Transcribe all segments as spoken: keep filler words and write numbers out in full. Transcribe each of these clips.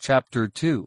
Chapter two.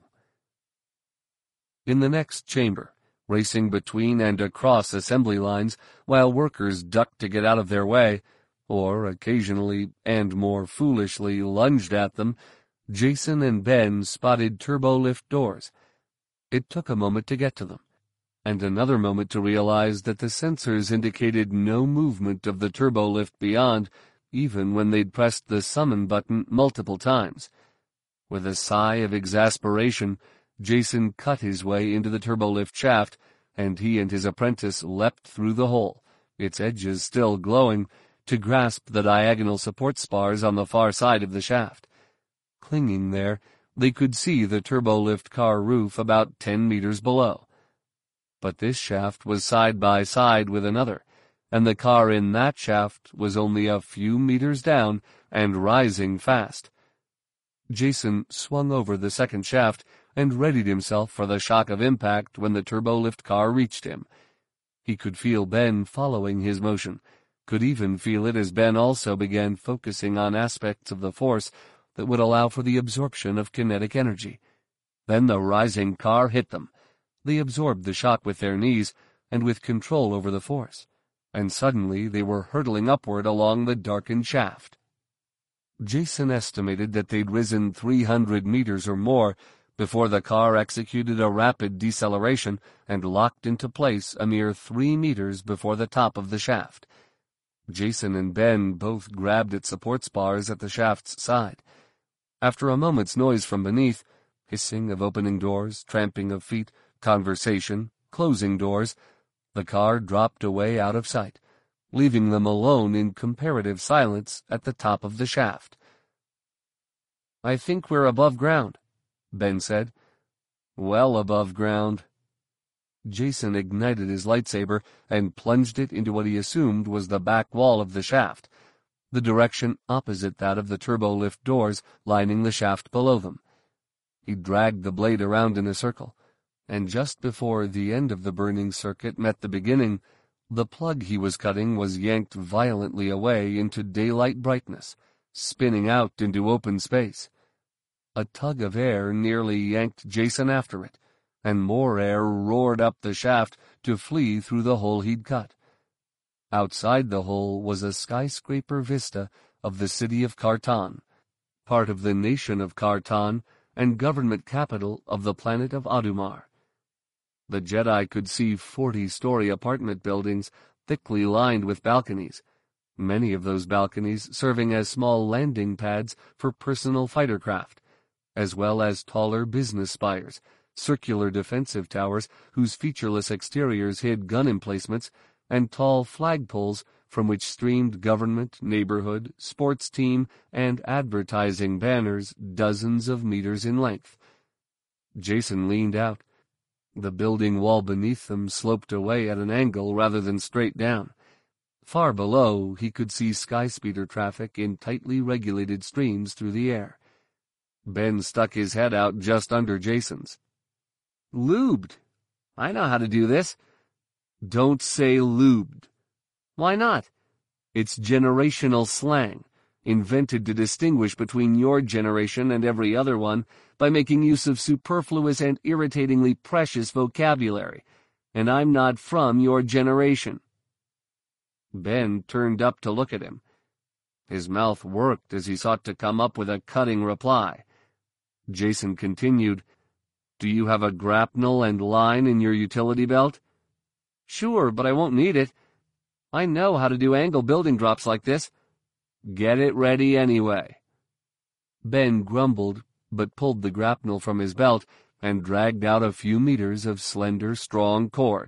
In the next chamber, racing between and across assembly lines while workers ducked to get out of their way, or occasionally, and more foolishly, lunged at them, Jason and Ben spotted turbolift doors. It took a moment to get to them, and another moment to realize that the sensors indicated no movement of the turbolift beyond, even when they'd pressed the summon button multiple times. With a sigh of exasperation, Jason cut his way into the turbolift shaft, and he and his apprentice leapt through the hole, its edges still glowing, to grasp the diagonal support spars on the far side of the shaft. Clinging there, they could see the turbolift car roof about ten meters below. But this shaft was side by side with another, and the car in that shaft was only a few meters down and rising fast. Jason swung over the second shaft and readied himself for the shock of impact when the turbolift car reached him. He could feel Ben following his motion, could even feel it as Ben also began focusing on aspects of the force that would allow for the absorption of kinetic energy. Then the rising car hit them. They absorbed the shock with their knees and with control over the force, and suddenly they were hurtling upward along the darkened shaft. Jason estimated that they'd risen three hundred meters or more before the car executed a rapid deceleration and locked into place a mere three meters before the top of the shaft. Jason and Ben both grabbed at support spars at the shaft's side. After a moment's noise from beneath, hissing of opening doors, tramping of feet, conversation, closing doors, the car dropped away out of sight, leaving them alone in comparative silence at the top of the shaft. "I think we're above ground," Ben said. "Well above ground." Jason ignited his lightsaber and plunged it into what he assumed was the back wall of the shaft, the direction opposite that of the turbolift doors lining the shaft below them. He dragged the blade around in a circle, and just before the end of the burning circuit met the beginning, the plug he was cutting was yanked violently away into daylight brightness, spinning out into open space. A tug of air nearly yanked Jason after it, and more air roared up the shaft to flee through the hole he'd cut. Outside the hole was a skyscraper vista of the city of Kartan, part of the nation of Kartan and government capital of the planet of Adumar. The Jedi could see forty-story apartment buildings thickly lined with balconies, many of those balconies serving as small landing pads for personal fighter craft, as well as taller business spires, circular defensive towers whose featureless exteriors hid gun emplacements, and tall flagpoles from which streamed government, neighborhood, sports team, and advertising banners dozens of meters in length. Jason leaned out. The building wall beneath them sloped away at an angle rather than straight down. Far below, he could see skyspeeder traffic in tightly regulated streams through the air. Ben stuck his head out just under Jason's. "Lubed. I know how to do this." "Don't say lubed." "Why not?" "It's generational slang, invented to distinguish between your generation and every other one by making use of superfluous and irritatingly precious vocabulary, and I'm not from your generation." Ben turned up to look at him. His mouth worked as he sought to come up with a cutting reply. Jason continued, "Do you have a grapnel and line in your utility belt?" "Sure, but I won't need it. I know how to do angle building drops like this." "Get it ready anyway." Ben grumbled, but pulled the grapnel from his belt and dragged out a few meters of slender, strong cord.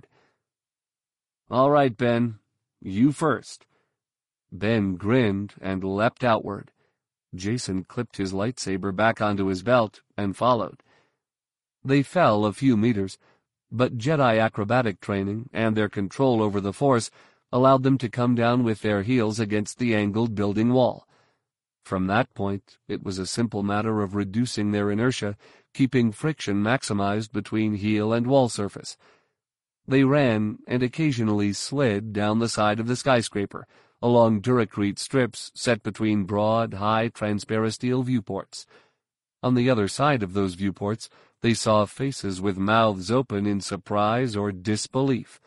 "All right, Ben, you first." Ben grinned and leapt outward. Jason clipped his lightsaber back onto his belt and followed. They fell a few meters, but Jedi acrobatic training and their control over the Force allowed them to come down with their heels against the angled building wall. From that point, it was a simple matter of reducing their inertia, keeping friction maximized between heel and wall surface. They ran and occasionally slid down the side of the skyscraper, along duracrete strips set between broad, high transparisteel viewports. On the other side of those viewports, they saw faces with mouths open in surprise or disbelief.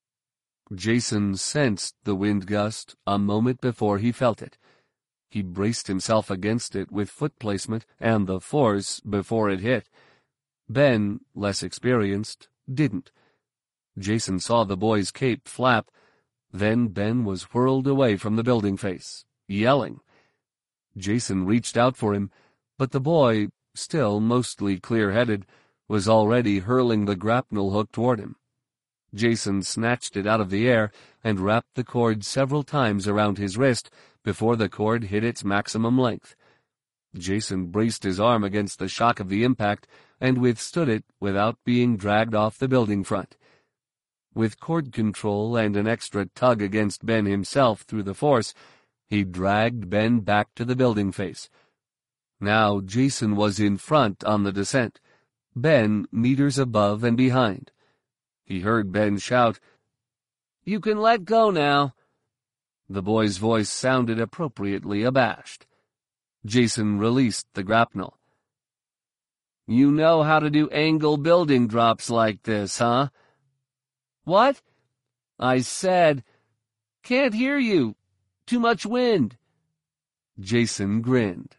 Jason sensed the wind gust a moment before he felt it. He braced himself against it with foot placement and the force before it hit. Ben, less experienced, didn't. Jason saw the boy's cape flap. Then Ben was whirled away from the building face, yelling. Jason reached out for him, but the boy, still mostly clear-headed, was already hurling the grapnel hook toward him. Jason snatched it out of the air and wrapped the cord several times around his wrist before the cord hit its maximum length. Jason braced his arm against the shock of the impact and withstood it without being dragged off the building front. With cord control and an extra tug against Ben himself through the force, he dragged Ben back to the building face. Now Jason was in front on the descent, Ben meters above and behind. He heard Ben shout, "You can let go now." The boy's voice sounded appropriately abashed. Jason released the grapnel. "You know how to do angle building drops like this, huh?" "What?" "I said, can't hear you. Too much wind." Jason grinned.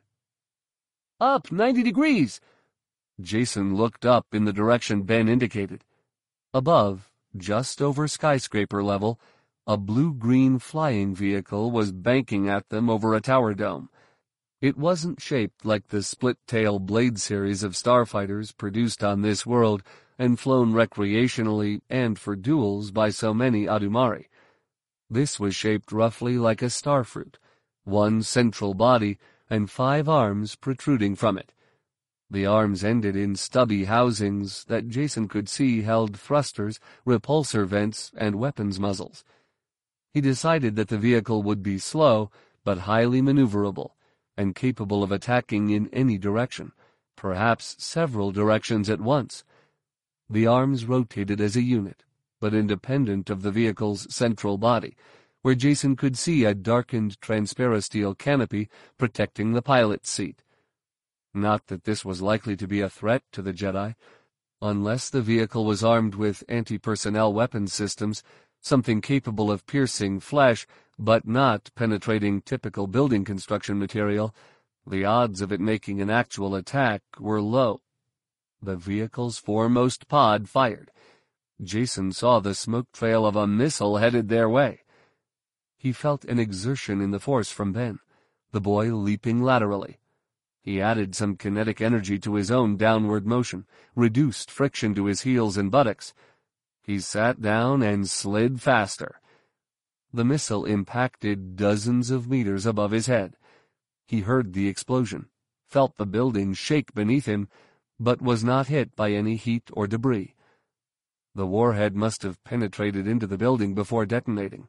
"Up ninety degrees." Jason looked up in the direction Ben indicated. Above, just over skyscraper level, a blue-green flying vehicle was banking at them over a tower dome. It wasn't shaped like the split-tail blade series of starfighters produced on this world and flown recreationally and for duels by so many Adumari. This was shaped roughly like a starfruit, one central body and five arms protruding from it. The arms ended in stubby housings that Jason could see held thrusters, repulsor vents, and weapons muzzles. He decided that the vehicle would be slow, but highly maneuverable, and capable of attacking in any direction, perhaps several directions at once. The arms rotated as a unit, but independent of the vehicle's central body, where Jason could see a darkened transparasteel canopy protecting the pilot's seat. Not that this was likely to be a threat to the Jedi. Unless the vehicle was armed with anti-personnel weapons systems, something capable of piercing flesh but not penetrating typical building construction material, the odds of it making an actual attack were low. The vehicle's foremost pod fired. Jason saw the smoke trail of a missile headed their way. He felt an exertion in the force from Ben, the boy leaping laterally. He added some kinetic energy to his own downward motion, reduced friction to his heels and buttocks. He sat down and slid faster. The missile impacted dozens of meters above his head. He heard the explosion, felt the building shake beneath him, but was not hit by any heat or debris. The warhead must have penetrated into the building before detonating.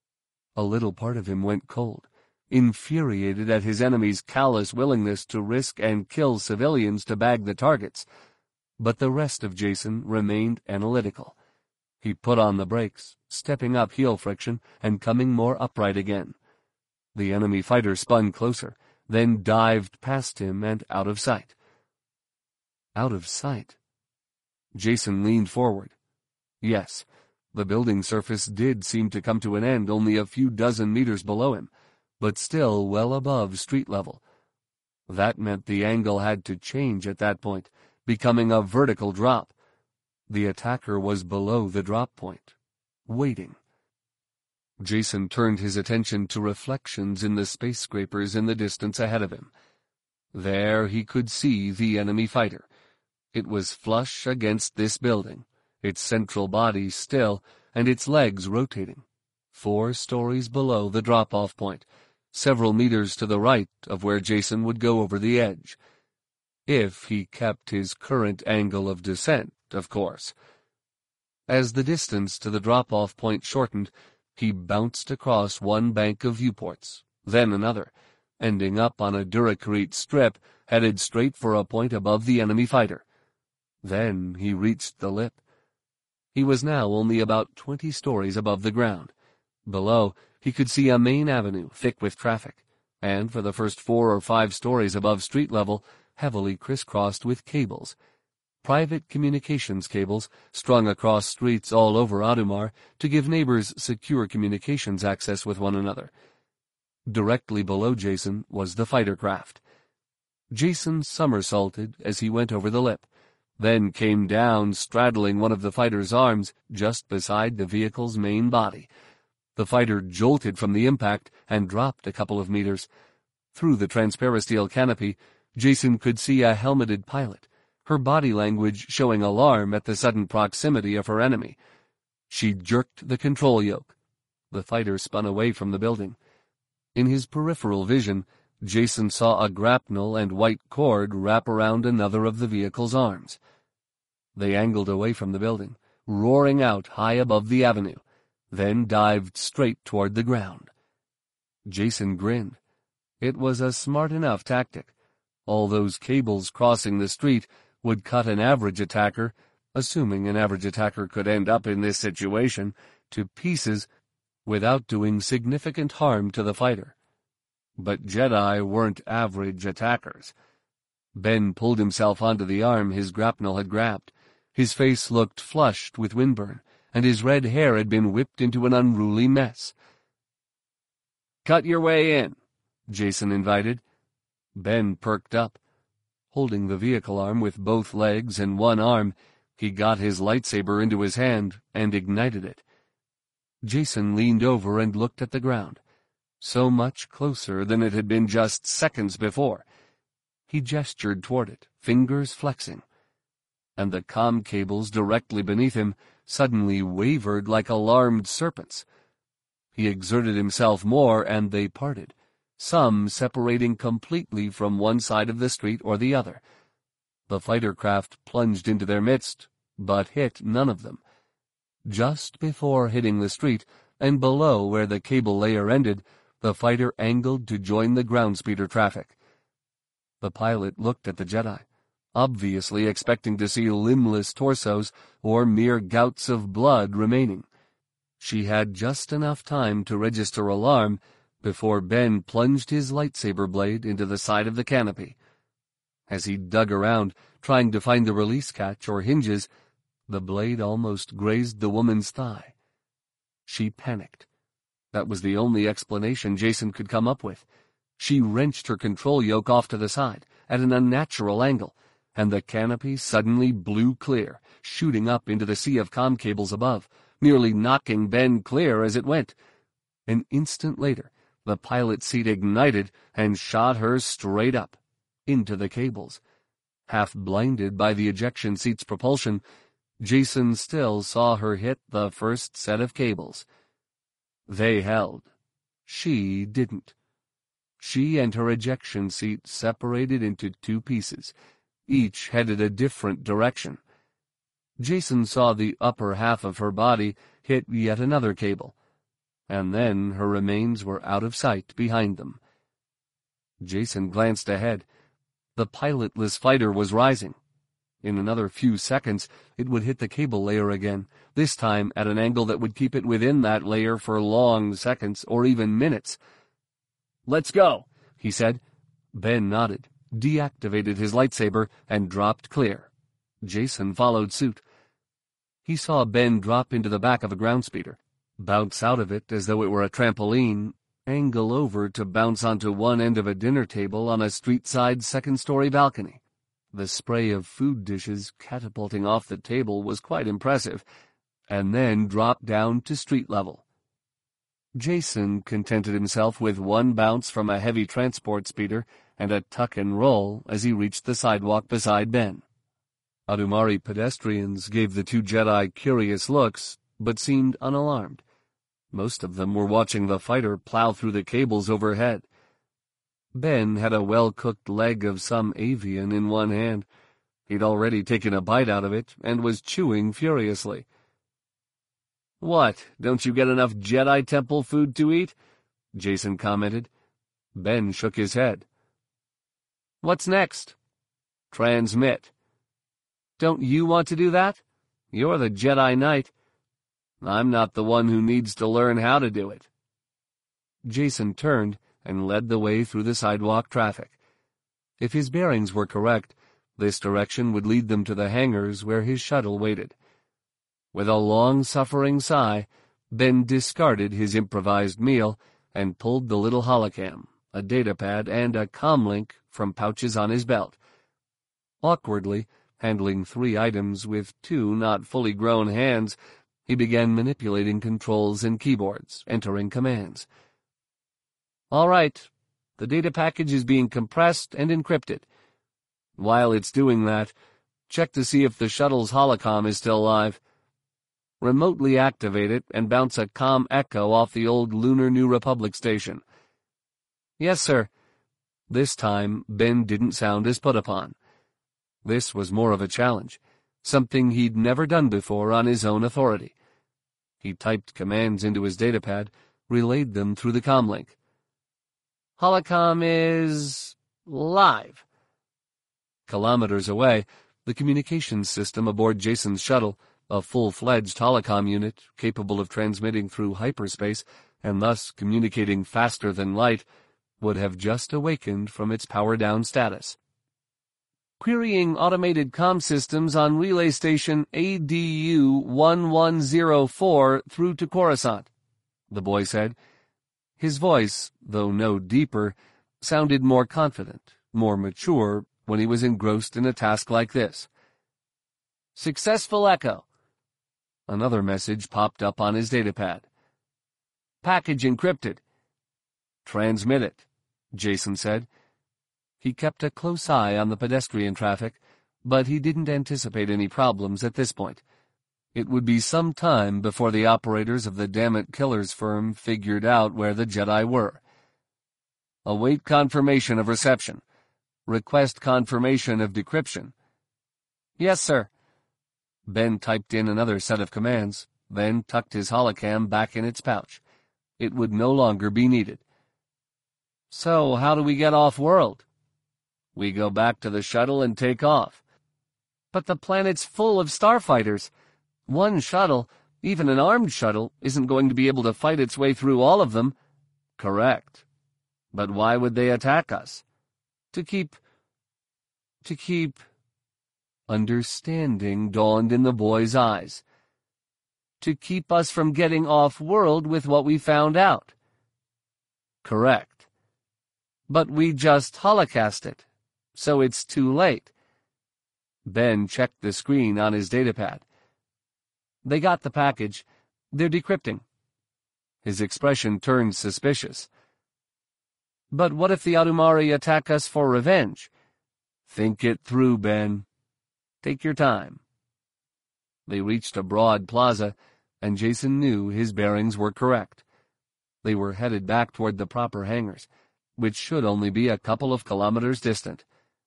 A little part of him went cold, infuriated at his enemy's callous willingness to risk and kill civilians to bag the targets. But the rest of Jason remained analytical. He put on the brakes, stepping up heel friction and coming more upright again. The enemy fighter spun closer, then dived past him and out of sight. Out of sight. Jason leaned forward. Yes, the building surface did seem to come to an end only a few dozen meters below him, but still well above street level. That meant the angle had to change at that point, becoming a vertical drop. The attacker was below the drop point, waiting. Jason turned his attention to reflections in the space scrapers in the distance ahead of him. There he could see the enemy fighter. It was flush against this building, its central body still, and its legs rotating. Four stories below the drop-off point, several meters to the right of where Jason would go over the edge. If he kept his current angle of descent, of course. As the distance to the drop-off point shortened, he bounced across one bank of viewports, then another, ending up on a Duracrete strip headed straight for a point above the enemy fighter. Then he reached the lip. He was now only about twenty stories above the ground. Below, he could see a main avenue thick with traffic, and for the first four or five stories above street level, heavily crisscrossed with cables. Private communications cables strung across streets all over Adumar to give neighbors secure communications access with one another. Directly below Jason was the fighter craft. Jason somersaulted as he went over the lip, then came down straddling one of the fighter's arms just beside the vehicle's main body. The fighter jolted from the impact and dropped a couple of meters. Through the transparisteel canopy, Jason could see a helmeted pilot, her body language showing alarm at the sudden proximity of her enemy. She jerked the control yoke. The fighter spun away from the building. In his peripheral vision, Jason saw a grapnel and white cord wrap around another of the vehicle's arms. They angled away from the building, roaring out high above the avenue, then dived straight toward the ground. Jason grinned. It was a smart enough tactic. All those cables crossing the street would cut an average attacker, assuming an average attacker could end up in this situation, to pieces without doing significant harm to the fighter. But Jedi weren't average attackers. Ben pulled himself onto the arm his grapnel had grabbed. His face looked flushed with windburn, and his red hair had been whipped into an unruly mess. "Cut your way in," Jason invited. Ben perked up. Holding the vehicle arm with both legs and one arm, he got his lightsaber into his hand and ignited it. Jason leaned over and looked at the ground, so much closer than it had been just seconds before. He gestured toward it, fingers flexing, and the comm cables directly beneath him suddenly wavered like alarmed serpents. He exerted himself more, and they parted, some separating completely from one side of the street or the other. The fighter craft plunged into their midst, but hit none of them. Just before hitting the street, and below where the cable layer ended, the fighter angled to join the ground speeder traffic. The pilot looked at the Jedi, obviously expecting to see limbless torsos or mere gouts of blood remaining. She had just enough time to register alarm before Ben plunged his lightsaber blade into the side of the canopy. As he dug around, trying to find the release catch or hinges, the blade almost grazed the woman's thigh. She panicked. That was the only explanation Jason could come up with. She wrenched her control yoke off to the side, at an unnatural angle, and the canopy suddenly blew clear, shooting up into the sea of comm cables above, nearly knocking Ben clear as it went. An instant later, the pilot seat ignited and shot her straight up, into the cables. Half blinded by the ejection seat's propulsion, Jason still saw her hit the first set of cables. They held. She didn't. She and her ejection seat separated into two pieces, each headed a different direction. Jason saw the upper half of her body hit yet another cable, and then her remains were out of sight behind them. Jason glanced ahead. The pilotless fighter was rising. In another few seconds, it would hit the cable layer again, this time at an angle that would keep it within that layer for long seconds or even minutes. "Let's go," he said. Ben nodded, deactivated his lightsaber, and dropped clear. Jason followed suit. He saw Ben drop into the back of a ground speeder, bounce out of it as though it were a trampoline, angle over to bounce onto one end of a dinner table on a street-side second-story balcony. The spray of food dishes catapulting off the table was quite impressive, and then drop down to street level. Jason contented himself with one bounce from a heavy transport speeder and a tuck and roll as he reached the sidewalk beside Ben. Adumari pedestrians gave the two Jedi curious looks, but seemed unalarmed. Most of them were watching the fighter plow through the cables overhead. Ben had a well-cooked leg of some avian in one hand. He'd already taken a bite out of it and was chewing furiously. "What, don't you get enough Jedi Temple food to eat?" Jason commented. Ben shook his head. "What's next?" "Transmit." "Don't you want to do that? You're the Jedi Knight." "I'm not the one who needs to learn how to do it." Jason turned and led the way through the sidewalk traffic. If his bearings were correct, this direction would lead them to the hangars where his shuttle waited. With a long-suffering sigh, Ben discarded his improvised meal and pulled the little holocam, a datapad, and a comlink from pouches on his belt. Awkwardly, handling three items with two not fully grown hands, he began manipulating controls and keyboards, entering commands. All right, the data package is being compressed and encrypted. While it's doing that, check to see if the shuttle's holocom is still live. Remotely activate it and bounce a comm echo off the old Lunar New Republic station. Yes, sir. This time, Ben didn't sound as put upon. This was more of a challenge, something he'd never done before on his own authority. He typed commands into his datapad, relayed them through the comlink. Holocom is live. Kilometers away, the communications system aboard Jason's shuttle, a full-fledged holocom unit capable of transmitting through hyperspace and thus communicating faster than light, would have just awakened from its power-down status. Querying automated comm systems on relay station A D U one one zero four through to Coruscant, the boy said. His voice, though no deeper, sounded more confident, more mature when he was engrossed in a task like this. Successful echo. Another message popped up on his datapad. Package encrypted. Transmit it, Jason said. He kept a close eye on the pedestrian traffic, but he didn't anticipate any problems at this point. It would be some time before the operators of the Dammit Killers firm figured out where the Jedi were. Await confirmation of reception. Request confirmation of decryption. Yes, sir. Ben typed in another set of commands, then tucked his holocam back in its pouch. It would no longer be needed. So, how do we get off-world? We go back to the shuttle and take off. But the planet's full of starfighters. One shuttle, even an armed shuttle, isn't going to be able to fight its way through all of them. Correct. But why would they attack us? To keep... to keep... Understanding dawned in the boy's eyes. To keep us from getting off-world with what we found out. Correct. But we just holocast it, so it's too late. Ben checked the screen on his datapad. They got the package. They're decrypting. His expression turned suspicious. But what if the Adumari attack us for revenge? Think it through, Ben. Take your time. They reached a broad plaza, and Jason knew his bearings were correct. They were headed back toward the proper hangars, which should only be a couple of kilometers distant.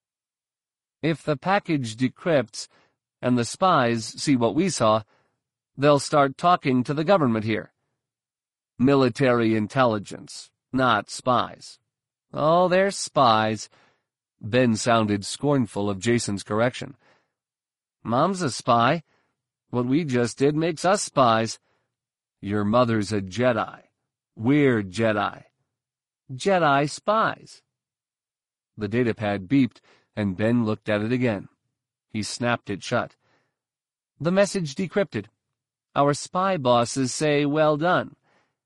If the package decrypts, and the spies see what we saw, they'll start talking to the government here. Military intelligence, not spies. Oh, they're spies. Ben sounded scornful of Jason's correction. Mom's a spy. What we just did makes us spies. Your mother's a Jedi. We're Jedi. Jedi spies. The datapad beeped, and Ben looked at it again. He snapped it shut. The message decrypted. Our spy bosses say well done.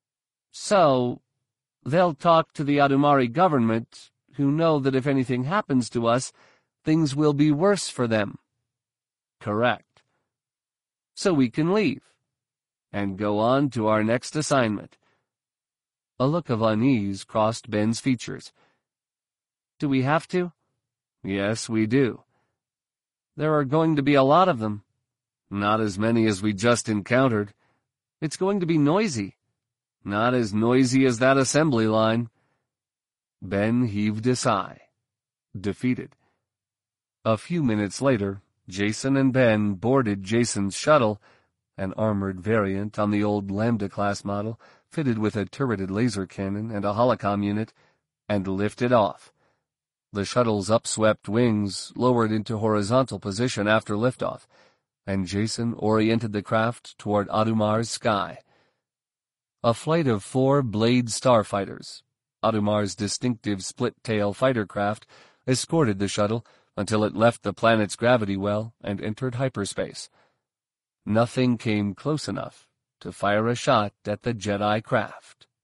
So, they'll talk to the Adumari government, who know that if anything happens to us, things will be worse for them. Correct. So we can leave, and go on to our next assignment. A look of unease crossed Ben's features. Do we have to? Yes, we do. There are going to be a lot of them. Not as many as we just encountered. It's going to be noisy. Not as noisy as that assembly line. Ben heaved a sigh, defeated. A few minutes later, Jason and Ben boarded Jason's shuttle, an armored variant on the old Lambda-class model, fitted with a turreted laser cannon and a holocom unit, and lifted off. The shuttle's upswept wings lowered into horizontal position after liftoff, and Jason oriented the craft toward Adumar's sky. A flight of four Blade starfighters, Adumar's distinctive split-tail fighter craft, escorted the shuttle until it left the planet's gravity well and entered hyperspace. Nothing came close enough to fire a shot at the Jedi craft.